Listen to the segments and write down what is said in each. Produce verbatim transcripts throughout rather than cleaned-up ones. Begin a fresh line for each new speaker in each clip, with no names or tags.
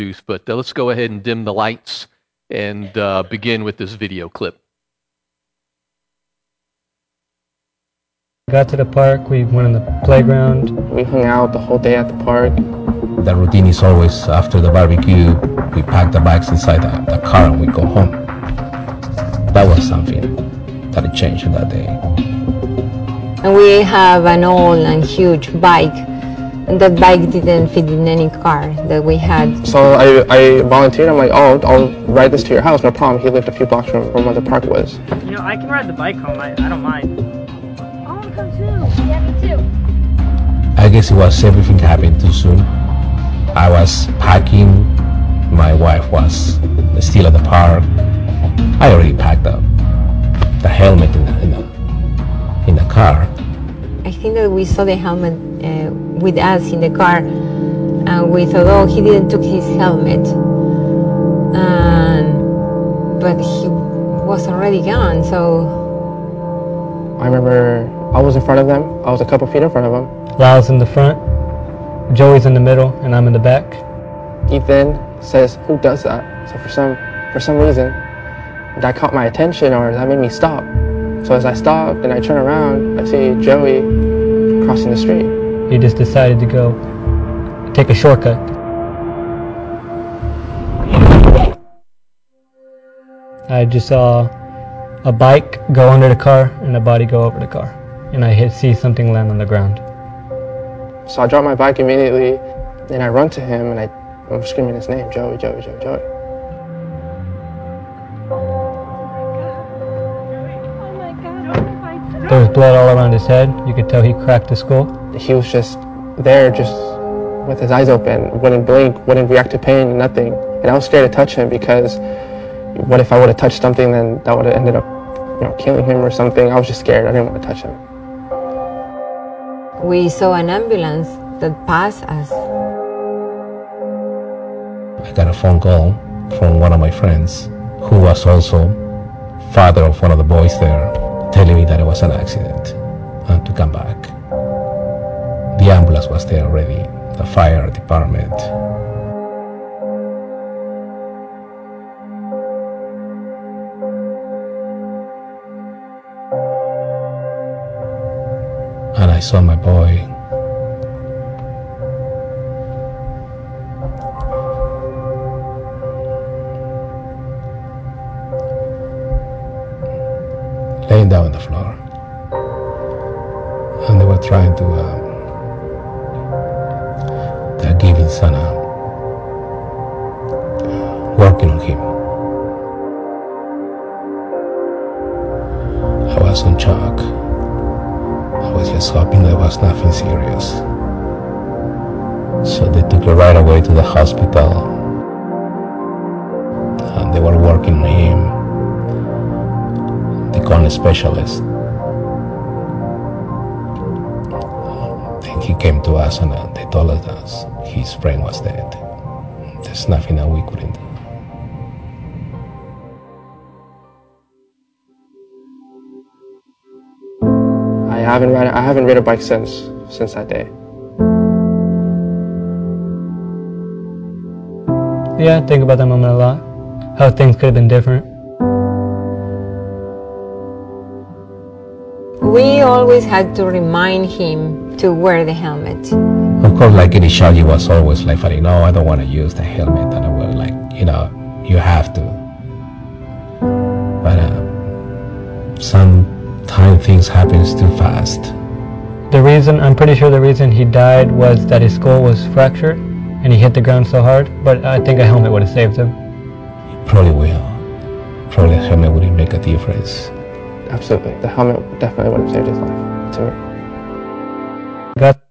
But uh, let's go ahead and dim the lights and uh, begin with this video clip.
Got to the park, we went on the playground.
We hung out the whole day at the park.
The routine is always after the barbecue, we pack the bags inside the, the car and we go home. That was something that had changed that day.
And we have an old and huge bike. And that bike didn't fit in any car that we had.
So I, I volunteered. I'm like, oh, I'll ride this to your house, no problem. He lived a few blocks from, from where the park was.
You know, I can ride the bike home. I, I don't mind.
I want to come too. Yeah, me too.
I guess it was everything happened too soon. I was packing. My wife was still at the park. I already packed up the helmet in the, in the, in the car.
I think that we saw the helmet uh, with us in the car, and we thought, oh, he didn't took his helmet. Um, but he was already gone, so...
I remember I was in front of them. I was a couple feet in front of them.
Lyle's in the front, Joey's in the middle, and I'm in the back.
Ethan says, who does that? So for some, for some reason, that caught my attention, or that made me stop. So as I stopped and I turn around, I see Joey crossing the street.
He just decided to go take a shortcut. I just saw a bike go under the car and a body go over the car. And I hit, see something land on the ground.
So I drop my bike immediately, and I run to him, and I, I'm screaming his name, Joey, Joey, Joey, Joey.
There was blood all around his head. You could tell he cracked his skull.
He was just there, just with his eyes open, wouldn't blink, wouldn't react to pain, nothing. And I was scared to touch him because what if I would have touched something, then that would have ended up, you know, killing him or something. I was just scared. I didn't want to touch him.
We saw an ambulance that passed us.
I got a phone call from one of my friends who was also father of one of the boys there, telling me that it was an accident and to come back. The ambulance was there already, the fire department. And I saw my boy laying down on the floor, and they were trying to uh, they're giving Sana, working on him. I was in shock. I was just hoping there was nothing serious. So they took her right away to the hospital, and they were working on him. They called a specialist. Then he came to us and uh, they told us that his brain was dead. There's nothing that we couldn't do.
I haven't ride. I haven't ridden a bike since since that day.
Yeah, I think about that moment a lot. How things could have been different.
We always had to remind him to wear the helmet.
Of course, like any child, he was always like, no, I don't want to use the helmet. And I was like, you know, you have to. But uh, sometimes things happen too fast.
The reason, I'm pretty sure the reason he died was that his skull was fractured and he hit the ground so hard, but I think a helmet would have saved him.
Probably will. Probably a helmet wouldn't make a difference.
Absolutely. The helmet definitely would have saved his life, to me.
Got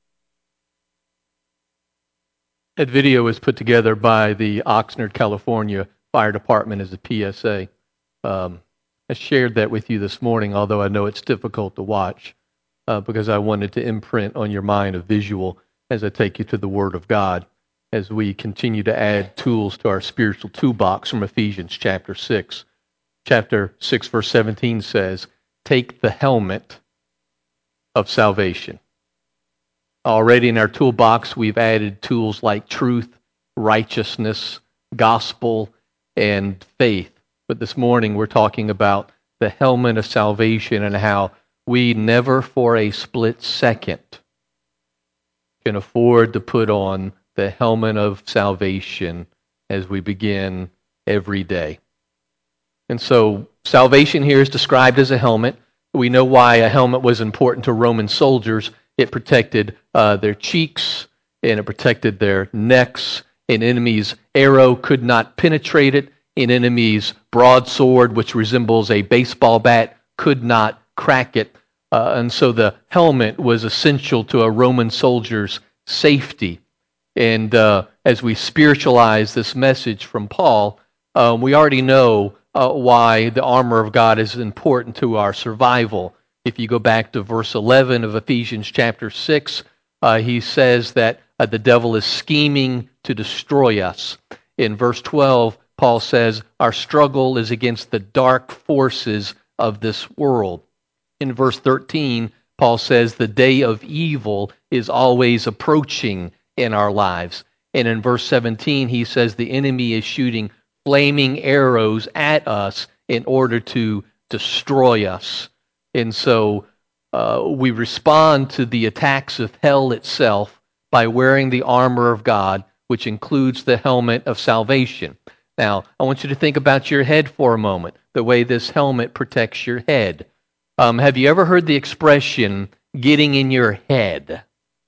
That video was put together by the Oxnard, California Fire Department as a P S A. Um, I shared that with you this morning, although I know it's difficult to watch uh, because I wanted to imprint on your mind a visual as I take you to the Word of God as we continue to add tools to our spiritual toolbox from Ephesians chapter six. Chapter six, verse seventeen says, take the helmet of salvation. Already in our toolbox, we've added tools like truth, righteousness, gospel, and faith. But this morning we're talking about the helmet of salvation and how we never for a split second can afford to put on the helmet of salvation as we begin every day. And so salvation here is described as a helmet. We know why a helmet was important to Roman soldiers. It protected uh, their cheeks, and it protected their necks. An enemy's arrow could not penetrate it. An enemy's broadsword, which resembles a baseball bat, could not crack it. Uh, and so the helmet was essential to a Roman soldier's safety. And uh, as we spiritualize this message from Paul, uh, we already know uh, why the armor of God is important to our survival. If you go back to verse eleven of Ephesians chapter six, uh, he says that uh, the devil is scheming to destroy us. In verse twelve, Paul says, our struggle is against the dark forces of this world. In verse thirteen, Paul says the day of evil is always approaching in our lives. And in verse seventeen, he says the enemy is shooting flaming arrows at us in order to destroy us. And so uh, we respond to the attacks of hell itself by wearing the armor of God, which includes the helmet of salvation. Now, I want you to think about your head for a moment, the way this helmet protects your head. Um, have you ever heard the expression, getting in your head?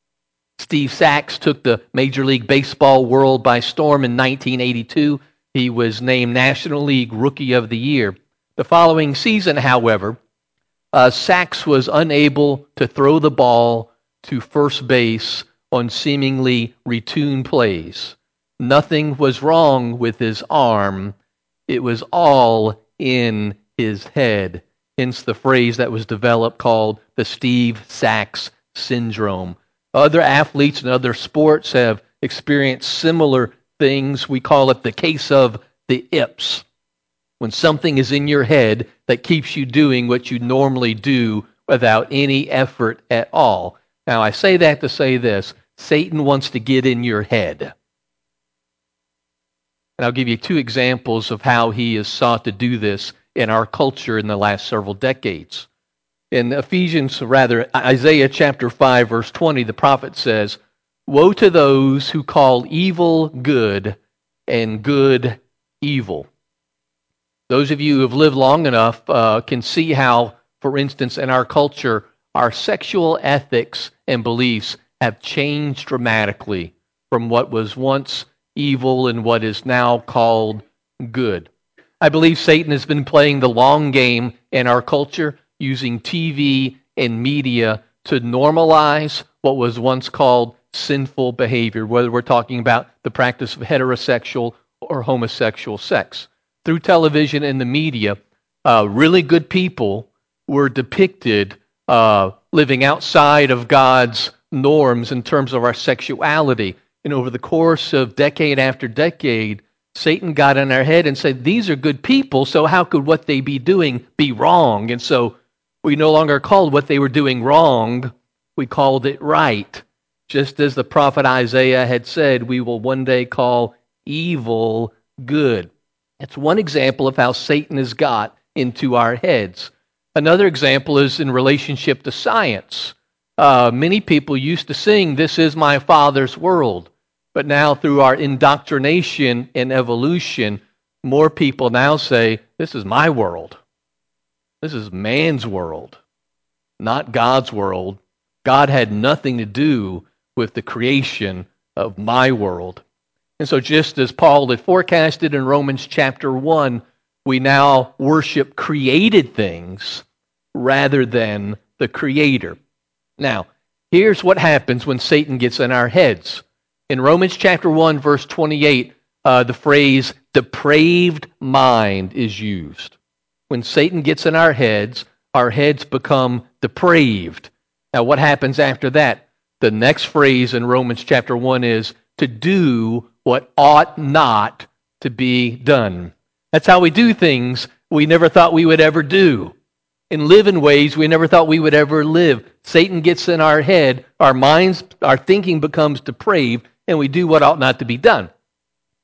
Steve Sachs took the Major League Baseball world by storm in nineteen eighty-two. He was named National League Rookie of the Year. The following season, however, uh, Sachs was unable to throw the ball to first base on seemingly retuned plays. Nothing was wrong with his arm. It was all in his head. Hence the phrase that was developed called the Steve Sachs syndrome. Other athletes in other sports have experienced similar things. We call it the case of the ips. When something is in your head that keeps you doing what you normally do without any effort at all. Now, I say that to say this. Satan wants to get in your head. And I'll give you two examples of how he has sought to do this in our culture in the last several decades. In Ephesians, rather, Isaiah chapter five, verse twenty, the prophet says, woe to those who call evil good and good evil. Those of you who have lived long enough uh, can see how, for instance, in our culture, our sexual ethics and beliefs have changed dramatically from what was once evil and what is now called good. I believe Satan has been playing the long game in our culture, using T V and media to normalize what was once called sinful behavior, whether we're talking about the practice of heterosexual or homosexual sex. Through television and the media, uh, really good people were depicted uh, living outside of God's norms in terms of our sexuality. And over the course of decade after decade, Satan got in our head and said, these are good people, so how could what they be doing be wrong? And so we no longer called what they were doing wrong, we called it right. Just as the prophet Isaiah had said, we will one day call evil good. That's one example of how Satan has got into our heads. Another example is in relationship to science. Uh, many people used to sing, "This is my Father's world." But now through our indoctrination and evolution, more people now say, this is my world. This is man's world, not God's world. God had nothing to do with the creation of my world. And so just as Paul had forecasted in Romans chapter one, we now worship created things rather than the Creator. Now, here's what happens when Satan gets in our heads. In Romans chapter one, verse twenty-eight, uh, the phrase depraved mind is used. When Satan gets in our heads, our heads become depraved. Now, what happens after that? The next phrase in Romans chapter one is to do what ought not to be done. That's how we do things we never thought we would ever do, and live in ways we never thought we would ever live. Satan gets in our head, our minds, our thinking becomes depraved, and we do what ought not to be done.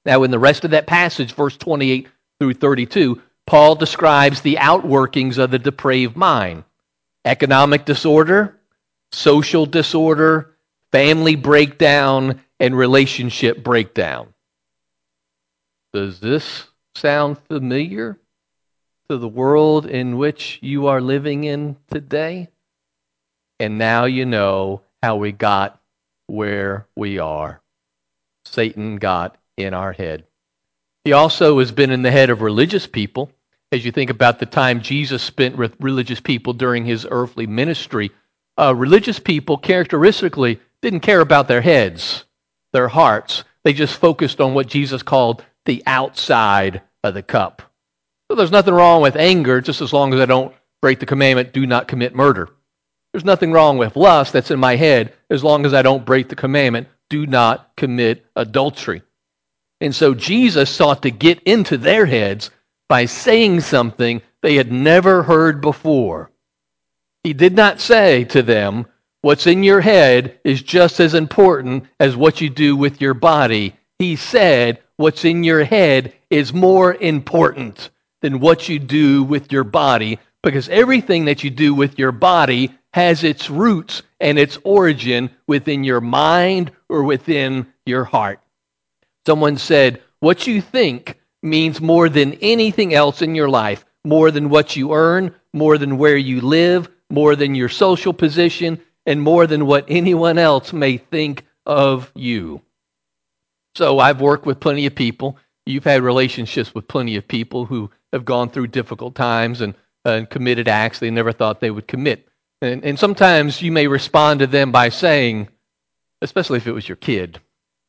Now, in the rest of that passage, verse twenty-eight through thirty-two, Paul describes the outworkings of the depraved mind: economic disorder, social disorder, family breakdown, and relationship breakdown. Does this sound familiar to the world in which you are living in today? And now you know how we got where we are. Satan got in our head. He also has been in the head of religious people. As you think about the time Jesus spent with religious people during his earthly ministry, uh, religious people characteristically didn't care about their heads, their hearts. They just focused on what Jesus called the outside of the cup. So there's nothing wrong with anger, just as long as I don't break the commandment, do not commit murder. There's nothing wrong with lust that's in my head, as long as I don't break the commandment, do not commit adultery. And so Jesus sought to get into their heads by saying something they had never heard before. He did not say to them, what's in your head is just as important as what you do with your body. He said, what's in your head is more important than what you do with your body, because everything that you do with your body has its roots and its origin within your mind or within your heart. Someone said, what you think means more than anything else in your life, more than what you earn, more than where you live, more than your social position, and more than what anyone else may think of you. So I've worked with plenty of people. You've had relationships with plenty of people who have gone through difficult times and, uh, and committed acts they never thought they would commit. And, and sometimes you may respond to them by saying, especially if it was your kid,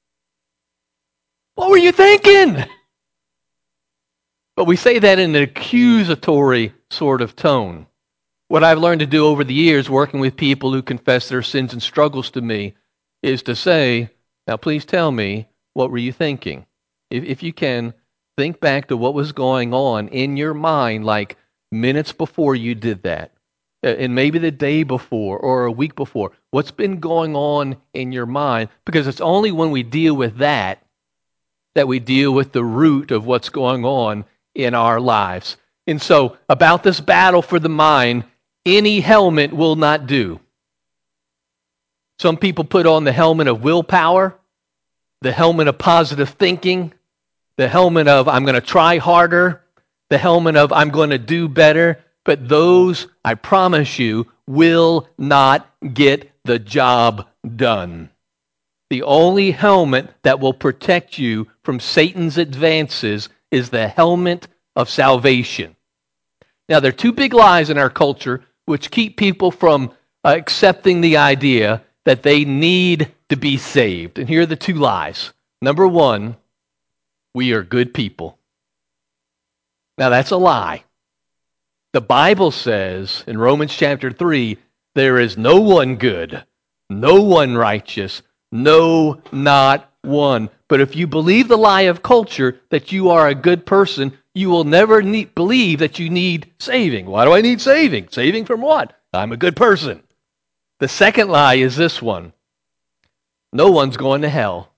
what were you thinking? But we say that in an accusatory sort of tone. What I've learned to do over the years, working with people who confess their sins and struggles to me, is to say, now please tell me, what were you thinking? If, if you can, think back to what was going on in your mind like minutes before you did that. And maybe the day before or a week before. What's been going on in your mind? Because it's only when we deal with that that we deal with the root of what's going on in our lives. And so, about this battle for the mind, any helmet will not do. Some people put on the helmet of willpower, the helmet of positive thinking, the helmet of I'm going to try harder, the helmet of I'm going to do better. But those, I promise you, will not get the job done. The only helmet that will protect you from Satan's advances is the helmet of salvation. Now, there are two big lies in our culture which keep people from uh, accepting the idea that they need to be saved. And here are the two lies. Number one, we are good people. Now, that's a lie. The Bible says in Romans chapter three, there is no one good, no one righteous, no, not one. But if you believe the lie of culture that you are a good person, you will never need, believe that you need saving. Why do I need saving? Saving from what? I'm a good person. The second lie is this one. No one's going to hell.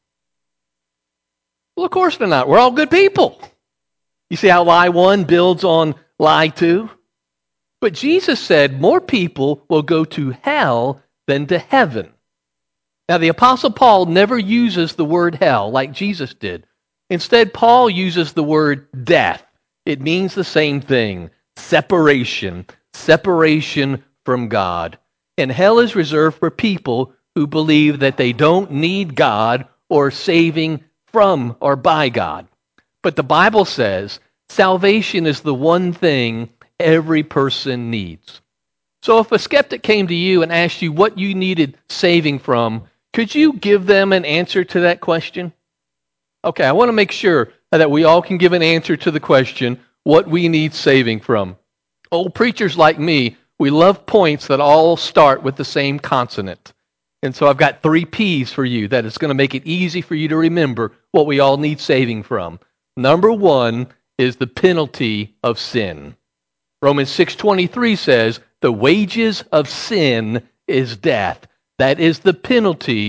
Well, of course they're not. We're all good people. You see how lie one builds on lie two? But Jesus said more people will go to hell than to heaven. Now, the Apostle Paul never uses the word hell like Jesus did. Instead, Paul uses the word death. It means the same thing, separation, separation from God. And hell is reserved for people who believe that they don't need God or saving from or by God. But the Bible says salvation is the one thing every person needs. So if a skeptic came to you and asked you what you needed saving from, could you give them an answer to that question? Okay, I want to make sure that we all can give an answer to the question, what we need saving from. Old preachers like me, we love points that all start with the same consonant. And so I've got three P's for you that is going to make it easy for you to remember what we all need saving from. Number one is the penalty of sin. Romans six twenty-three says, the wages of sin is death. That is the penalty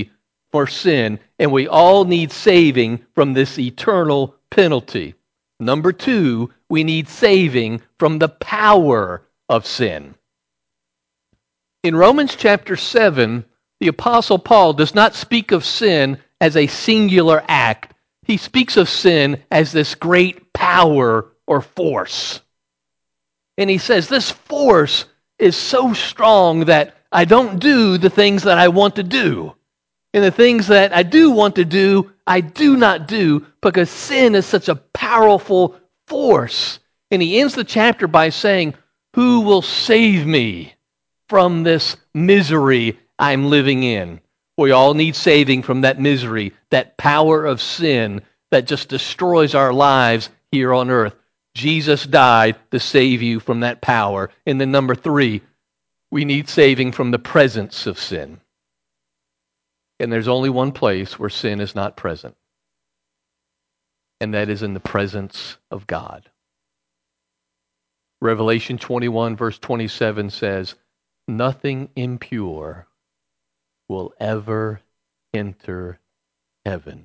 for sin, and we all need saving from this eternal penalty. Number two, we need saving from the power of sin. In Romans chapter seven, the Apostle Paul does not speak of sin as a singular act. He speaks of sin as this great power or force. And he says, this force is so strong that I don't do the things that I want to do. And the things that I do want to do, I do not do because sin is such a powerful force. And he ends the chapter by saying, who will save me from this misery I'm living in? We all need saving from that misery, that power of sin that just destroys our lives here on earth. Jesus died to save you from that power. And then number three, we need saving from the presence of sin. And there's only one place where sin is not present, and that is in the presence of God. Revelation twenty-one, verse twenty-seven says, nothing impure will ever enter heaven.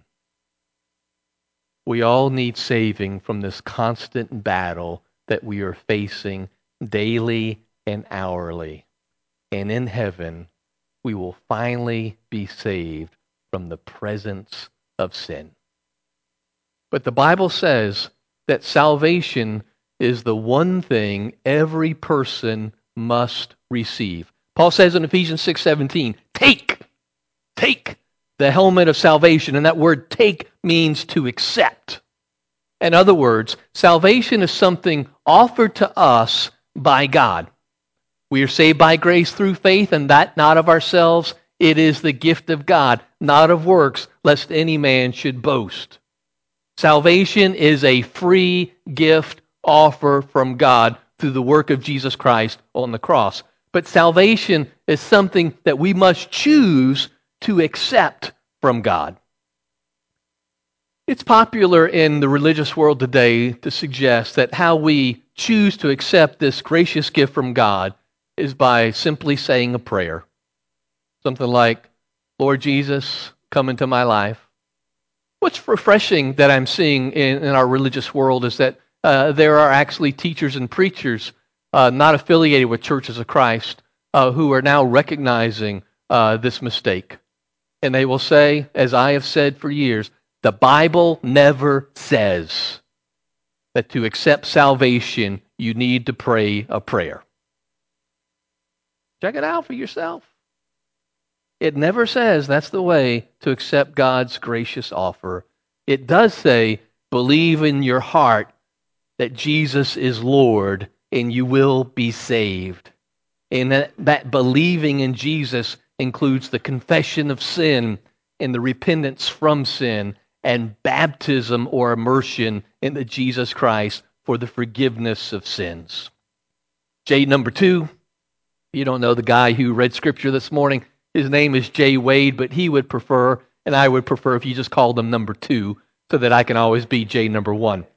We all need saving from this constant battle that we are facing daily and hourly. And in heaven, we will finally be saved from the presence of sin. But the Bible says that salvation is the one thing every person must receive. Paul says in Ephesians six seventeen, take, take the helmet of salvation. And that word take means to accept. In other words, salvation is something offered to us by God. We are saved by grace through faith, and that not of ourselves. It is the gift of God, not of works, lest any man should boast. Salvation is a free gift offer from God through the work of Jesus Christ on the cross. But salvation is something that we must choose to accept from God. It's popular in the religious world today to suggest that how we choose to accept this gracious gift from God is by simply saying a prayer. Something like, Lord Jesus, come into my life. What's refreshing that I'm seeing in, in our religious world is that uh, there are actually teachers and preachers uh, not affiliated with Churches of Christ uh, who are now recognizing uh, this mistake. And they will say, as I have said for years, the Bible never says that to accept salvation, you need to pray a prayer. Check it out for yourself. It never says that's the way to accept God's gracious offer. It does say, believe in your heart that Jesus is Lord and you will be saved. And that, that believing in Jesus includes the confession of sin and the repentance from sin and baptism or immersion into Jesus Christ for the forgiveness of sins. J number two. You don't know the guy who read Scripture this morning. His name is Jay Wade, but he would prefer, and I would prefer if you just called him number two, so that I can always be Jay number one.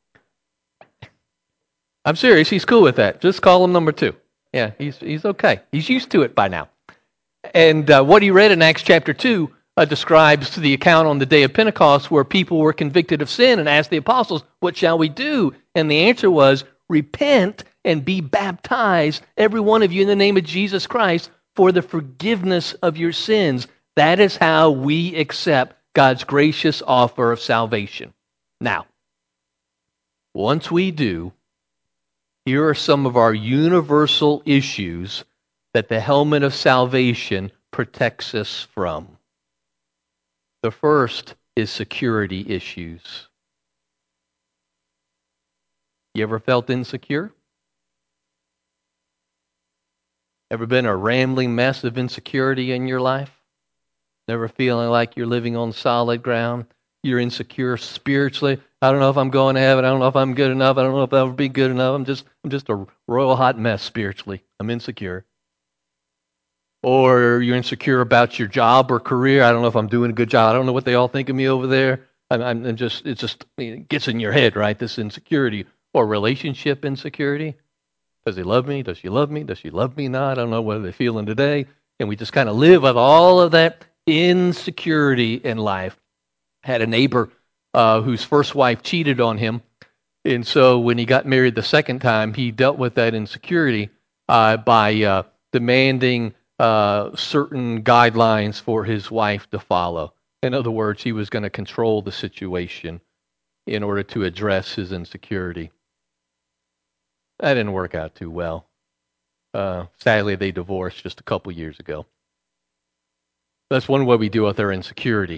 I'm serious. He's cool with that. Just call him number two. Yeah, he's he's okay. He's used to it by now. And uh, what he read in Acts chapter two uh, describes the account on the day of Pentecost where people were convicted of sin and asked the apostles, what shall we do? And the answer was, repent and be baptized, every one of you, in the name of Jesus Christ for the forgiveness of your sins. That is how we accept God's gracious offer of salvation. Now, once we do, here are some of our universal issues that the helmet of salvation protects us from. The first is security issues. You ever felt insecure? Ever been a rambling mess of insecurity in your life? Never feeling like you're living on solid ground? You're insecure spiritually. I don't know if I'm going to heaven. I don't know if I'm good enough. I don't know if I'll ever be good enough. I'm just, I'm just a royal hot mess spiritually. I'm insecure. Or you're insecure about your job or career. I don't know if I'm doing a good job. I don't know what they all think of me over there. I'm, I'm just, it just it gets in your head, right? This insecurity. Or relationship insecurity. Does he love me? Does she love me? Does she love me not? I don't know what they're feeling today. And we just kind of live with all of that insecurity in life. Had a neighbor uh, whose first wife cheated on him. And so when he got married the second time, he dealt with that insecurity uh, by uh, demanding uh, certain guidelines for his wife to follow. In other words, he was going to control the situation in order to address his insecurity. That didn't work out too well. Uh, sadly, they divorced just a couple years ago. That's one way we deal with our insecurity.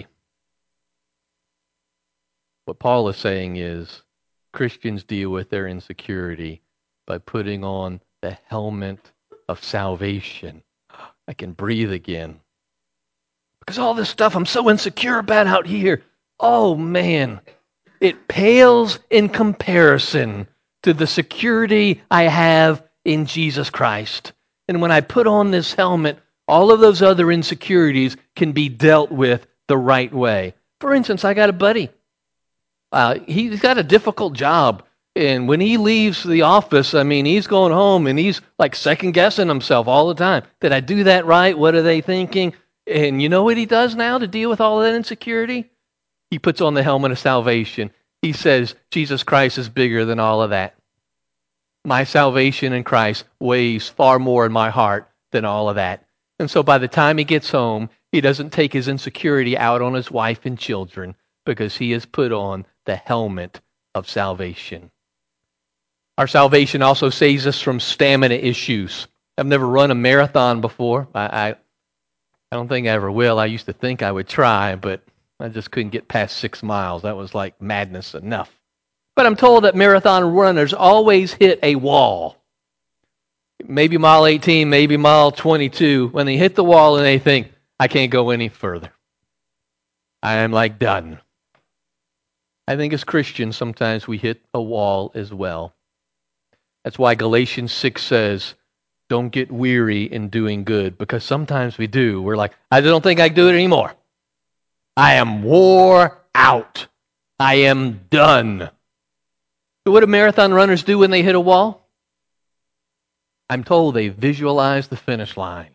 What Paul is saying is Christians deal with their insecurity by putting on the helmet of salvation. I can breathe again. Because all this stuff I'm so insecure about out here, oh man, it pales in comparison to the security I have in Jesus Christ. And when I put on this helmet, all of those other insecurities can be dealt with the right way. For instance, I got a buddy. Uh, he's got a difficult job. And when he leaves the office, I mean, he's going home and he's like second guessing himself all the time. Did I do that right? What are they thinking? And you know what he does now to deal with all that insecurity? He puts on the helmet of salvation. He says, Jesus Christ is bigger than all of that. My salvation in Christ weighs far more in my heart than all of that. And so by the time he gets home, he doesn't take his insecurity out on his wife and children because he has put on the helmet of salvation. Our salvation also saves us from stamina issues. I've never run a marathon before. I, I, I don't think I ever will. I used to think I would try, but I just couldn't get past six miles. That was like madness enough. But I'm told that marathon runners always hit a wall. Maybe mile eighteen, maybe mile twenty-two, when they hit the wall and they think, I can't go any further. I am like done. I think as Christians, sometimes we hit a wall as well. That's why Galatians six says, don't get weary in doing good, because sometimes we do. We're like, I don't think I can do it anymore. I am wore out. I am done. So what do marathon runners do when they hit a wall? I'm told they visualize the finish line.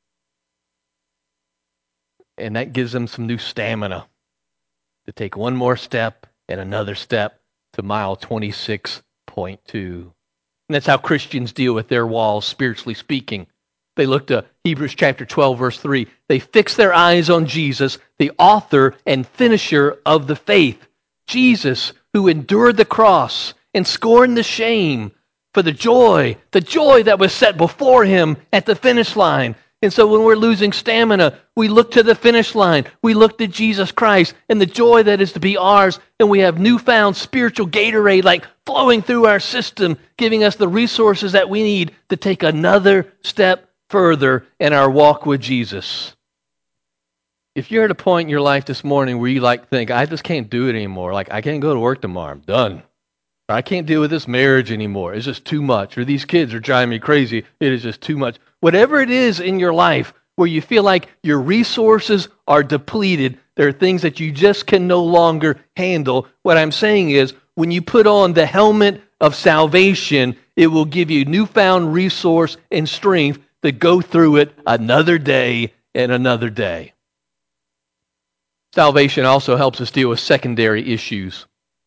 And that gives them some new stamina to take one more step and another step to mile twenty-six point two. And that's how Christians deal with their walls, spiritually speaking. They look to Hebrews chapter twelve, verse three. They fix their eyes on Jesus, the author and finisher of the faith. Jesus, who endured the cross and scorned the shame for the joy, the joy that was set before him at the finish line. And so when we're losing stamina, we look to the finish line. We look to Jesus Christ and the joy that is to be ours. And we have newfound spiritual Gatorade like flowing through our system, giving us the resources that we need to take another step further in our walk with Jesus. If you're at a point in your life this morning where you like think, I just can't do it anymore. Like, I can't go to work tomorrow. I'm done. Or I can't deal with this marriage anymore. It's just too much. Or these kids are driving me crazy. It is just too much. Whatever it is in your life where you feel like your resources are depleted, there are things that you just can no longer handle. What I'm saying is, when you put on the helmet of salvation, it will give you newfound resource and strength to go through it another day and another day. Salvation also helps us deal with secondary issues.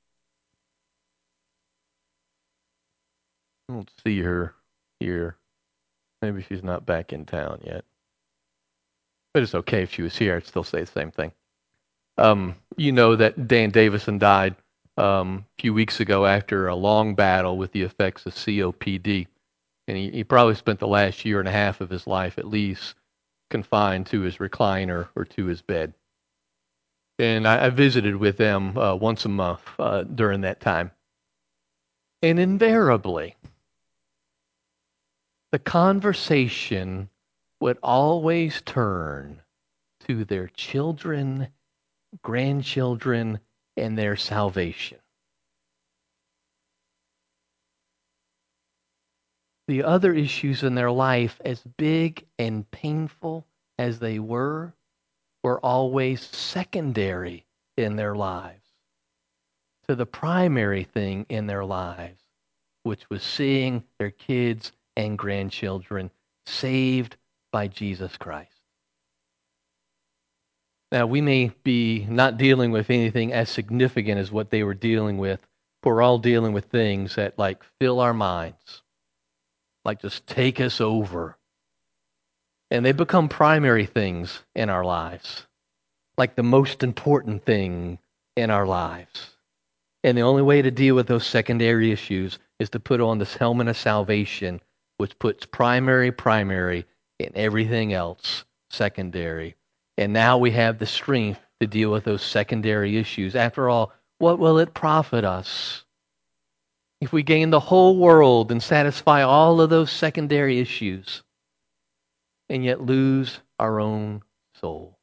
I don't see her here. Maybe she's not back in town yet. But it's okay if she was here. I'd still say the same thing. Um, you know that Dan Davison died um, a few weeks ago after a long battle with the effects of C O P D. And he, he probably spent the last year and a half of his life at least confined to his recliner or to his bed. And I, I visited with them uh, once a month uh, during that time. And invariably, the conversation would always turn to their children, grandchildren, and their salvation. The other issues in their life, as big and painful as they were, were always secondary in their lives to the primary thing in their lives, which was seeing their kids and grandchildren saved by Jesus Christ. Now, we may be not dealing with anything as significant as what they were dealing with. We're all dealing with things that like fill our minds, like just take us over. And they become primary things in our lives, like the most important thing in our lives. And the only way to deal with those secondary issues is to put on this helmet of salvation, which puts primary, primary, and everything else secondary. And now we have the strength to deal with those secondary issues. After all, what will it profit us if we gain the whole world and satisfy all of those secondary issues and yet lose our own soul?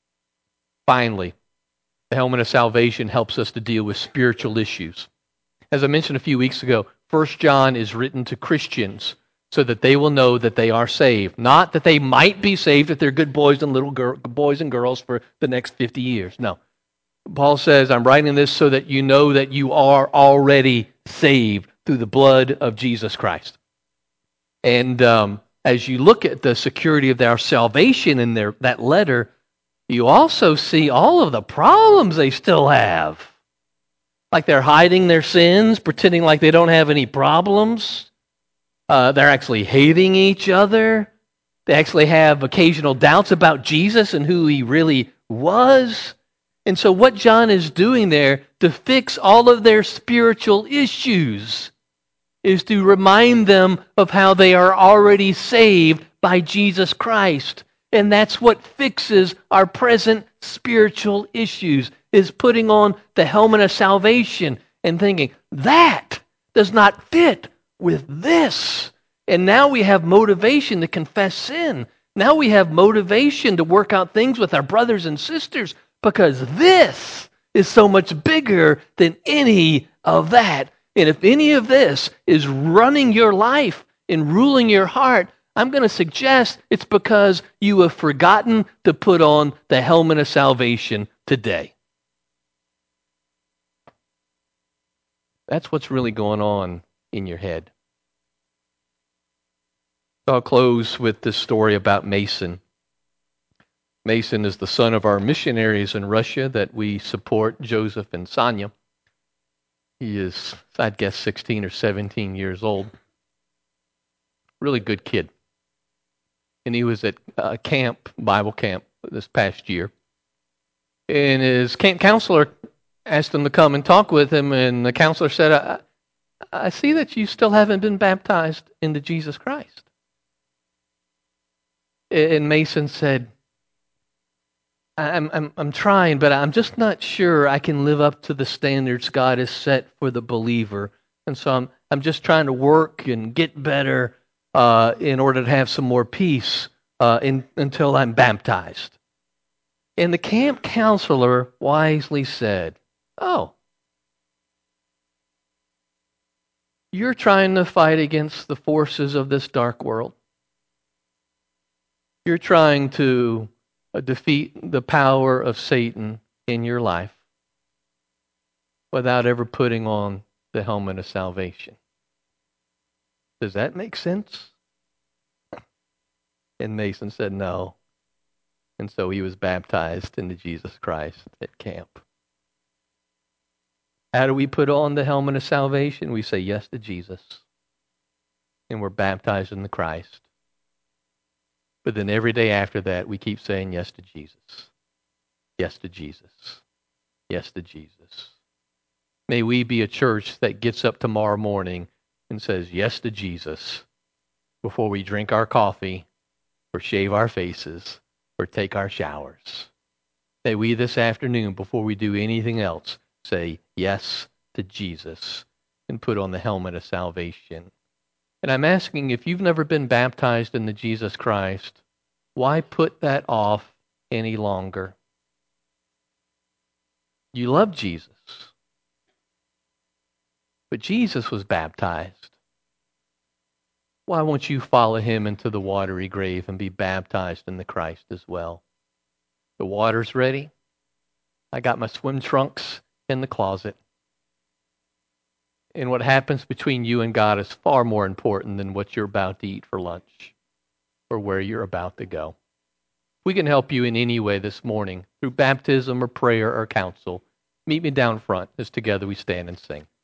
Finally, the helmet of salvation helps us to deal with spiritual issues. As I mentioned a few weeks ago, First John is written to Christians so that they will know that they are saved. Not that they might be saved if they're good boys and little girl, boys and girls for the next fifty years. No. Paul says, I'm writing this so that you know that you are already saved through the blood of Jesus Christ. And um, as you look at the security of their salvation in their, that letter, you also see all of the problems they still have. Like they're hiding their sins, pretending like they don't have any problems. Uh, they're actually hating each other. They actually have occasional doubts about Jesus and who he really was. And so what John is doing there to fix all of their spiritual issues is to remind them of how they are already saved by Jesus Christ. And that's what fixes our present spiritual issues, is putting on the helmet of salvation and thinking, that does not fit with this. And now we have motivation to confess sin. Now we have motivation to work out things with our brothers and sisters because this is so much bigger than any of that. And if any of this is running your life and ruling your heart, I'm going to suggest it's because you have forgotten to put on the helmet of salvation today. That's what's really going on in your head. So I'll close with this story about Mason. Mason is the son of our missionaries in Russia that we support, Joseph and Sonia. He is, I'd guess, sixteen or seventeen years old. Really good kid. And he was at uh, camp, Bible camp, this past year. And his camp counselor asked him to come and talk with him, and the counselor said, I, I see that you still haven't been baptized into Jesus Christ. And Mason said, I'm, I'm, I'm trying, but I'm just not sure I can live up to the standards God has set for the believer. And so I'm, I'm just trying to work and get better uh, in order to have some more peace uh, in, until I'm baptized. And the camp counselor wisely said, oh, you're trying to fight against the forces of this dark world. You're trying to defeat the power of Satan in your life without ever putting on the helmet of salvation. Does that make sense? And Mason said no. And so he was baptized into Jesus Christ at camp. How do we put on the helmet of salvation? We say yes to Jesus. And we're baptized in the Christ. But then every day after that, we keep saying yes to Jesus. Yes to Jesus. Yes to Jesus. May we be a church that gets up tomorrow morning and says yes to Jesus before we drink our coffee or shave our faces or take our showers. May we this afternoon, before we do anything else, say yes to Jesus and put on the helmet of salvation. And I'm asking, if you've never been baptized into Jesus Christ, why put that off any longer? You love Jesus. But Jesus was baptized. Why won't you follow him into the watery grave and be baptized in the Christ as well? The water's ready. I got my swim trunks in the closet. And what happens between you and God is far more important than what you're about to eat for lunch or where you're about to go. we can help you in any way this morning through baptism or prayer or counsel, meet me down front as together we stand and sing.